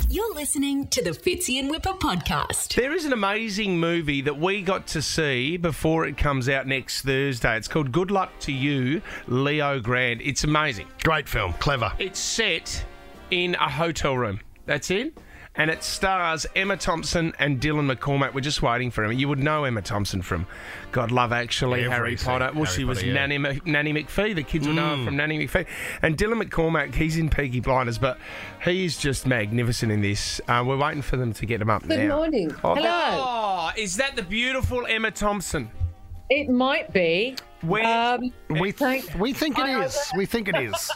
You're listening to the Fitzy and Whipper podcast. There is an amazing movie that we got to see before it comes out next Thursday. It's called Good Luck to You, Leo Grande. It's amazing. Great film, clever. It's set in a hotel room. That's it. And it stars Emma Thompson and Dylan McCormack. We're just waiting for him. You would know Emma Thompson from God, Love Actually, Harry Potter. Well, she was Nanny McPhee. The kids will know her from Nanny McPhee. And Dylan McCormack, he's in Peaky Blinders, but he is just magnificent in this. We're waiting for them to get him up now. Good morning. Oh, Hello. Is that the beautiful Emma Thompson? It might be. We think it is. We think it is.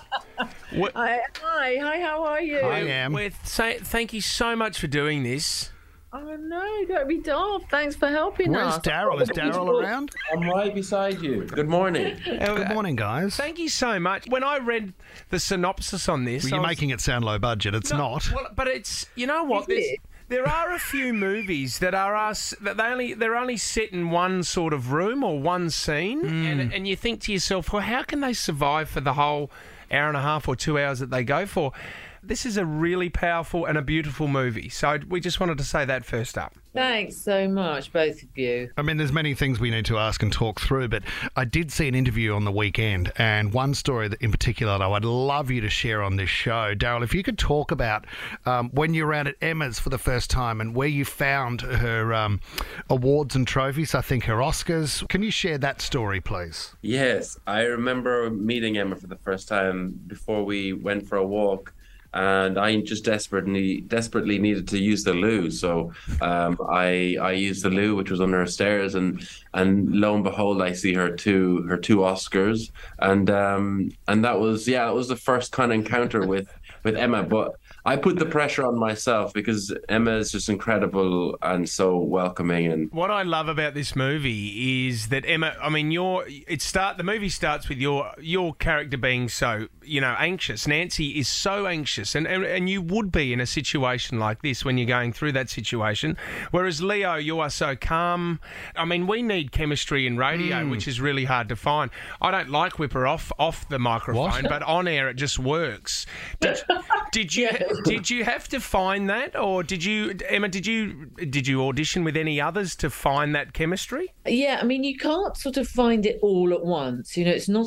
Hi, how are you? I am. Thank you so much for doing this. Oh, no, don't be daft. Thanks for helping us. Where's Daryl? Is Daryl around? I'm right beside you. Good morning. Good morning, guys. Thank you so much. When I read the synopsis on this... Well, you're making it sound low budget. It's not. Well, but it's... You know what? There are a few movies that they're only set in one sort of room or one scene, and you think to yourself, well, how can they survive for the whole hour and a half or 2 hours that they go for? This is a really powerful and a beautiful movie. So we just wanted to say that first up. Thanks so much, both of you. I mean, there's many things we need to ask and talk through, but I did see an interview on the weekend, and one story that in particular that I would love you to share on this show. Daryl, if you could talk about when you were out at Emma's for the first time and where you found her awards and trophies, I think her Oscars. Can you share that story, please? Yes, I remember meeting Emma for the first time before we went for a walk. And I just desperately needed to use the loo, so I used the loo, which was under her stairs, and lo and behold, I see her two Oscars, and that was the first kind of encounter with Emma. But I put the pressure on myself because Emma is just incredible and so welcoming. And what I love about this movie is that Emma, I mean, the movie starts with your character being so, anxious. Nancy is so anxious, and you would be in a situation like this when you're going through that situation. Whereas Leo, you are so calm. I mean, we need chemistry in radio, which is really hard to find. I don't like Whipper off the microphone, but on air it just works. Did you have to find that, or did you audition with any others to find that chemistry? Yeah, I mean, you can't sort of find it all at once. It's not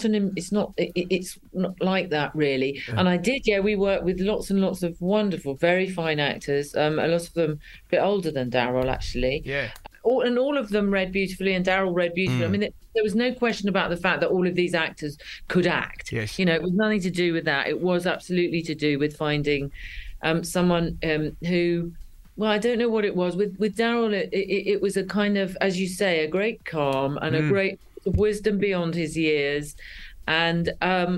like that really. Yeah. And I did. Yeah, we worked with lots and lots of wonderful, very fine actors. A lot of them a bit older than Daryl, actually. Yeah. All of them read beautifully, and Daryl read beautifully. I mean, there was no question about the fact that all of these actors could act. Yes. It was nothing to do with that. It was absolutely to do with finding someone who, well, I don't know what it was. With Daryl, it was a kind of, as you say, a great calm and a great wisdom beyond his years, and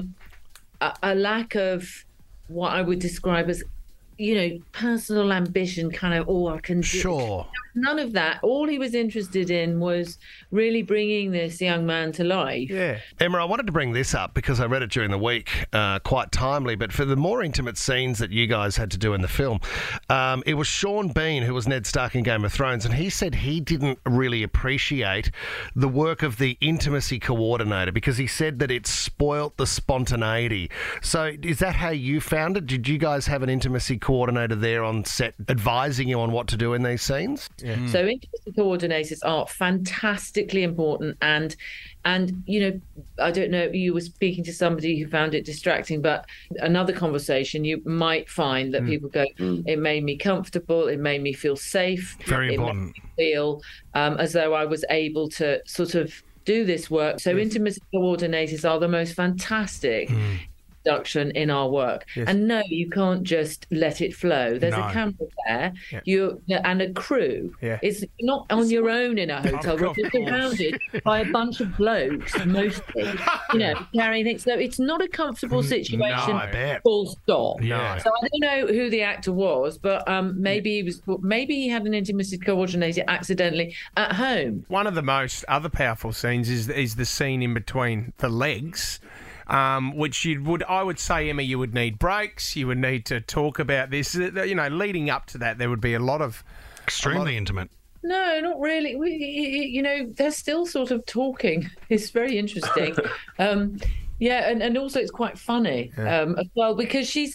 a lack of what I would describe as, personal ambition, kind of, I can do. Sure. None of that. All he was interested in was really bringing this young man to life. Yeah. Emma, I wanted to bring this up because I read it during the week, quite timely, but for the more intimate scenes that you guys had to do in the film, it was Sean Bean, who was Ned Stark in Game of Thrones, and he said he didn't really appreciate the work of the intimacy coordinator because he said that it spoilt the spontaneity. So is that how you found it? Did you guys have an intimacy coordinator there on set advising you on what to do in these scenes? Yeah. So intimacy coordinators are fantastically important, and I don't know, you were speaking to somebody who found it distracting, but another conversation you might find that people go, it made me comfortable, it made me feel safe. Very important. Made me feel as though I was able to sort of do this work. So intimacy coordinators are the most fantastic production in our work. Yes. And no, you can't just let it flow. There's a camera there, and a crew. Yeah. It's not on your own in a hotel room. You're surrounded by a bunch of blokes, mostly, carrying things. So it's not a comfortable situation. No, I bet. Full stop. Yeah. So I don't know who the actor was, but maybe he had an intimacy coordinator accidentally at home. One of the most other powerful scenes is the scene in between the legs. Which I would say, Emma, you would need breaks. You would need to talk about this. Leading up to that, there would be a lot of extremely intimate. No, not really. They're still sort of talking. It's very interesting. Yeah, and also it's quite funny as well, because she's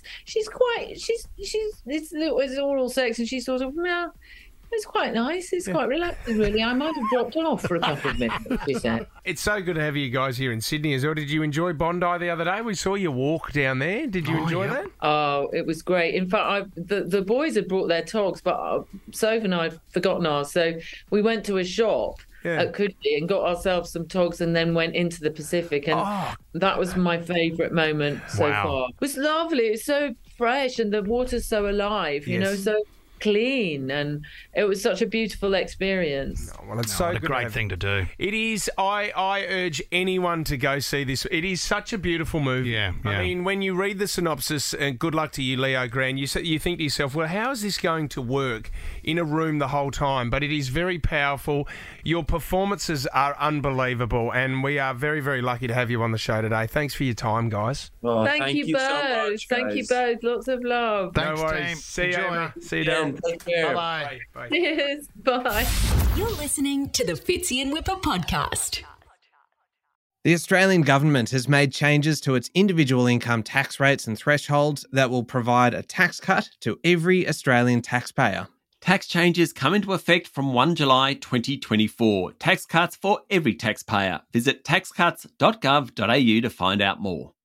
it's oral sex, and she's sort of, yeah, it's quite nice. It's quite relaxing, really. I might have dropped off for a couple of minutes, she said. It's so good to have you guys here in Sydney as well. Did you enjoy Bondi the other day? We saw you walk down there. Did you enjoy that? Oh, it was great. In fact, the boys had brought their togs, but Soph and I had forgotten ours. So we went to a shop at Coodley and got ourselves some togs, and then went into the Pacific. And that was my favourite moment so far. It was lovely. It's so fresh, and the water's so alive, you know, so clean, and it was such a beautiful experience. Well, it's so a good great thing to do. It is. I urge anyone to go see this. It is such a beautiful movie. Yeah. I mean, when you read the synopsis, and good luck to you, Leo Grande, you think to yourself, well, how is this going to work in a room the whole time? But it is very powerful. Your performances are unbelievable, and we are very, very lucky to have you on the show today. Thanks for your time, guys. Oh, Thank you both. so much, Thank you both. Lots of love. Thanks, No worries. team. See you, Enjoy. Emma. See you, Darren. Take care. Bye-bye. Bye. Cheers. Bye. You're listening to the Fitzy and Whipper podcast. The Australian government has made changes to its individual income tax rates and thresholds that will provide a tax cut to every Australian taxpayer. Tax changes come into effect from 1 July 2024. Tax cuts for every taxpayer. Visit taxcuts.gov.au to find out more.